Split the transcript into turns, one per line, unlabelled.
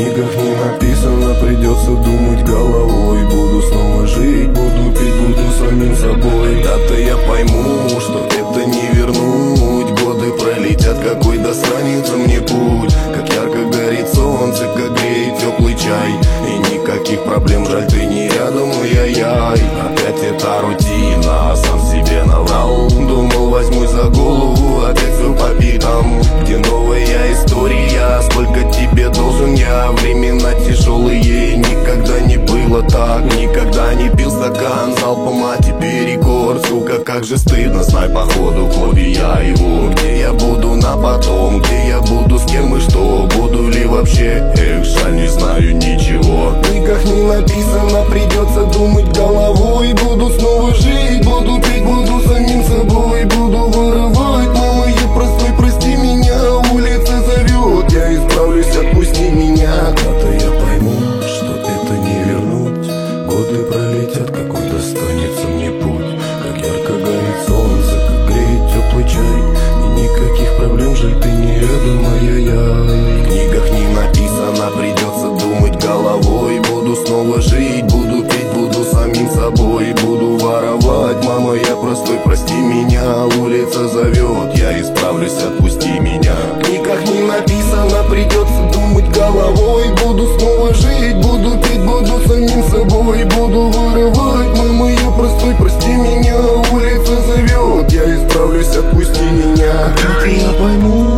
книгах не написано, придется думать головой. Буду снова жить, буду пить, буду самим собой. Когда-то я пойму, что это не вернуть. Годы пролетят, какой достанется мне путь. Как ярко горит солнце, как греет теплый чай. И никаких проблем, жаль, ты не рядом, ай-яй. Опять эта рутина, сам себе наврал. Думал, возьмусь за голову, опять все по пятам. Где новая история, сколько тебе должен я? Времена тяжелые, никогда не было так. Никогда не пил стакан залпом, а теперь рекорд. Сука, как же стыдно, знай, походу копия я его. Где я буду на потом, где я буду, с кем и что? Буду ли вообще, эх, жаль, не знаю ничего. В книгах не написано, придется думать головой. Буду снова жить, буду пить, буду самим собой. Буду воровать, мама, я простой, прости меня. Улица зовет, я исправлюсь, отпусти меня. Когда-то я пойму, что это не вернуть. Годы пролетят, какой достанется мне путь. Как ярко горит солнце, как греет теплый чай. И никаких проблем, жаль, ты не рядом, ай-яй. В книгах не написано, придется думать головой. Буду снова жить, буду пить, буду самим собой. Буду воровать, мама, я простой, прости меня. Улица зовет, я исправлюсь, отпусти меня. В книгах не написано, придется думать головой. Буду снова жить, буду пить, буду самим собой. Буду воровать, мама, я простой, прости меня. Улица зовет, я исправлюсь, отпусти меня. Как я пойму,